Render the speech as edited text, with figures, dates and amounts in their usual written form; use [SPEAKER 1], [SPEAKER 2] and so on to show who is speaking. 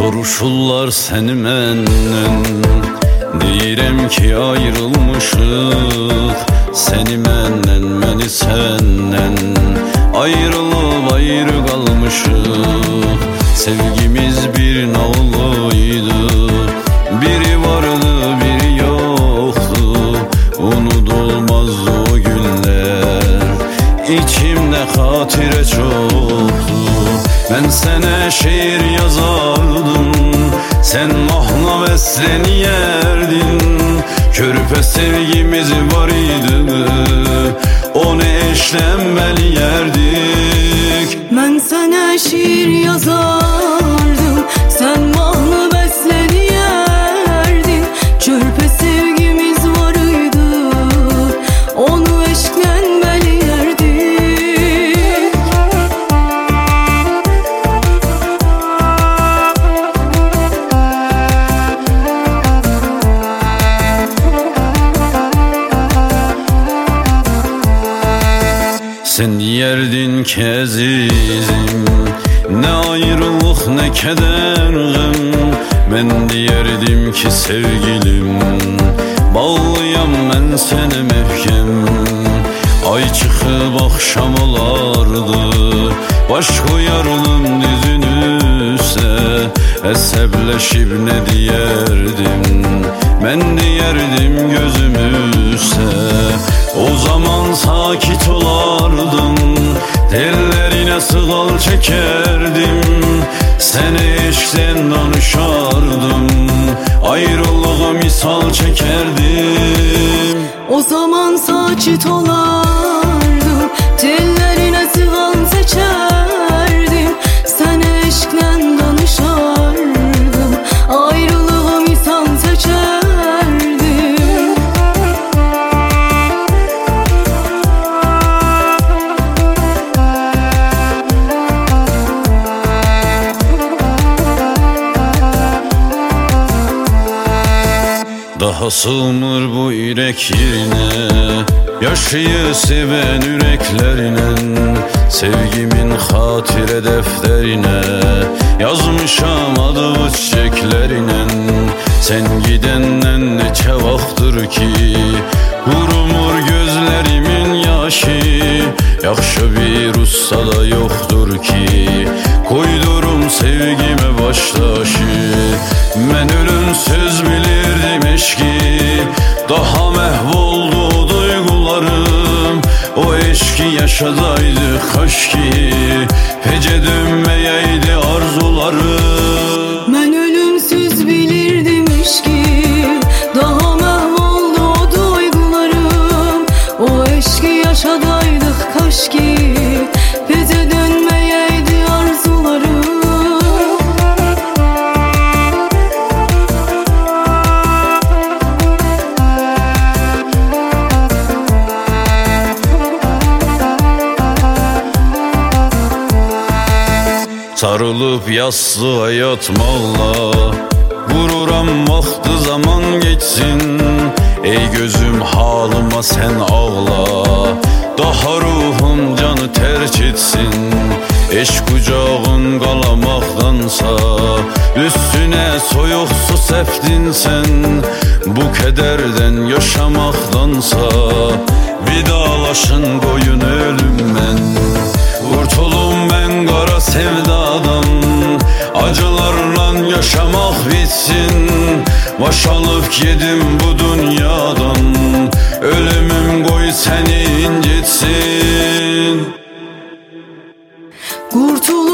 [SPEAKER 1] Soruşurlar seni məndən, deyirəm ki ayrılmışıq. Seni məndən, məni səndən, ayrılıb ayrı qalmışıq. Sevgimiz bir nağlıydı, biri vardı biri yoktu. Unudulmaz o günler, içimde xatirə çoxdu. Ben sənə şiir yazardım, sen mahnı bəsləniyərdin. Körpə sevgimiz var idi, onu eşlənməliyərdik.
[SPEAKER 2] Mən sənə şiir yazardım, sen mahnı bəsləniyərdin. Körpə sevgimiz var idi, onu eşlənməliyərdik.
[SPEAKER 1] Sen diyerdin ki əzizim, ne ayrılık ne keder gəm. Ben diyerdim ki sevgilim, bağlıyam mən sənə möhkəm. Ay çıxıb axşam olardı, baş koyardım dizin üstə. Əsəbləşib nə diyerdim, mən diyerdim gözüm üstə. O zaman sakit olardım, tellerine sığal çekerdim. Seni eşkten danışardım, ayrılığı misal çekerdim.
[SPEAKER 2] O zaman sakit olardım, tellerine sığal seçerdim. Seni eşkle danışardım, ayrılığı misal seçerdim.
[SPEAKER 1] Daha sığmır bu ürək yerinə, yaşayı sevən ürəklərinə. Sevgimin xatirə dəftərinə yazmışam adı çiçəklərinə. Sen gidəndən neçə vaxtdır ki qurumur gözlərimin yaşı. Yaxşı bir usta da yoxdur ki koydurum sevgime baş taşı. Mən ölümsüz bilirdim eşki, daha məhv oldu duygularım. O eşki yaşadaydı kaş ki, pece dönməyəydi arzularım.
[SPEAKER 2] Mən ölümsüz bilirdim eşki, daha məhv oldu o duygularım. O eşki yaşadaydık kaş ki, pece dönməyəydi arzularım.
[SPEAKER 1] Sarılıp yastığa yatmaqla vururam vaxtı zaman geçsin. Ey gözüm halıma sen ağla, daha ruhum canı terk etsin. Eşk kucağın qalamaqdansa, üstüne soyuq su səpdin sen. Bu kederden yaşamaqdansa, vidalaşın qoyun ölümmən. Kurtulum ben qara sevdadan, acılarla yaşamak bitsin. Baş alıp yedim bu dünyadan, ölümüm qoy seni incitsin.
[SPEAKER 2] Kurtul